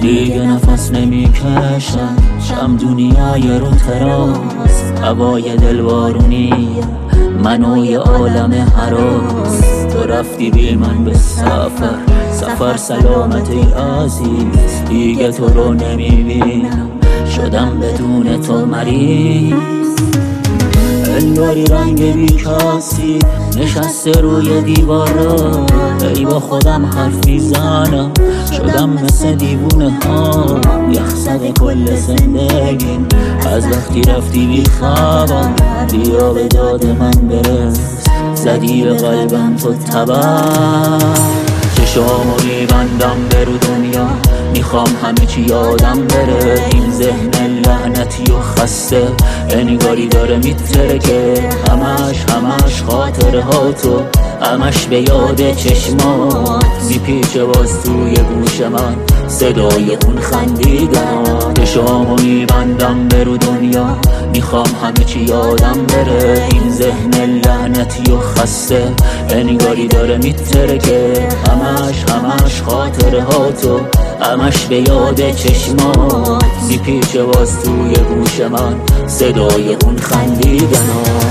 دیگه نفس نمیکشم، شم دنیای رو تراس، هوای دلوارونی منو یه عالم هراس. تو رفتی بی من به سفر سلامت ای عزیز، دیگه تو رو نمیبینم، شدم بدون تو مریض. انگاری رنگ بیکاسی نشسته روی دیوارا، ای با خودم حرف میزنم، شدم مثل دیوونه ها. یخزده کل زندگیم از وقتی رفتی بی خبر، بیا به داد من برس، زدی به قلبم تو تبر. چشامو میبندم به رو دنیا، میخوام همه چی یادم بره، این ذهن لعنتی و خسته انگاری داره میترکه، همش خاطره ها تو، همش به یاد چشمات میپیچه باز توی گوش من صدای اون خندیدن. چشامو میبندم به رو دنیا، میخوام همه چی یادم بره، این ذهن لعنتی و خسته انگاری داره میترکه، همش خاطره ها تو، همش به یاد چشمات میپیچه باز توی گوش من صدای اون خندیدن.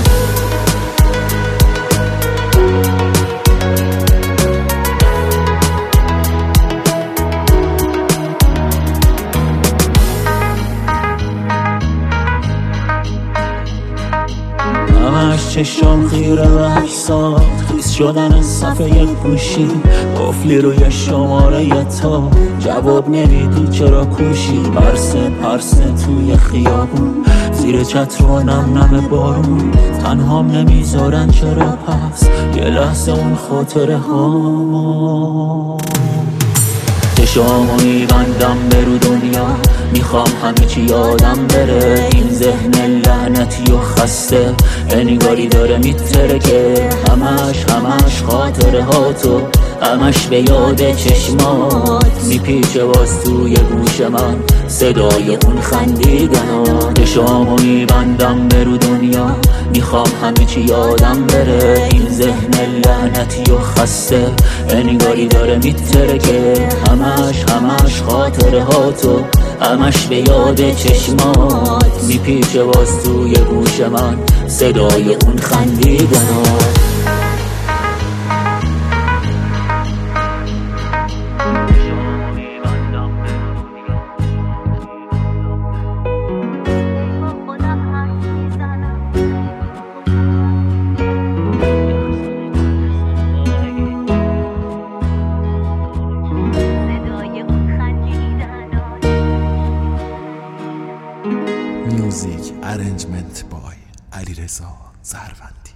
همش چشم خیره و احساس خیس شدن از صفحه گوشی، قفلی روی شماره تا جواب نمیدی چرا کوشی، پرسه توی خیابون زیر چتر و نم بارون، تنهام نمیذارن چرا پس یه لحظه اون خاطره ها. چشامو میبندم به رو دنیا، میخوام همه چی یادم بره، این ذهن لعنتی و خسته انگاری داره میترکه، همش خاطره ها تو، همش به یاد چشمات میپیچه باز توی گوش من صدای اون خندیدن. چشامو میبندم به رو دنیا، میخوام همه چی یادم بره، این ذهن لعنتی و خسته انگاری داره میترکه، همش خاطره ها تو، همش به یاد چشمات میپیچه باز توی گوش من صدای اون خندیدن. میوزیک ارنجمنت بای علیرضا زروندی.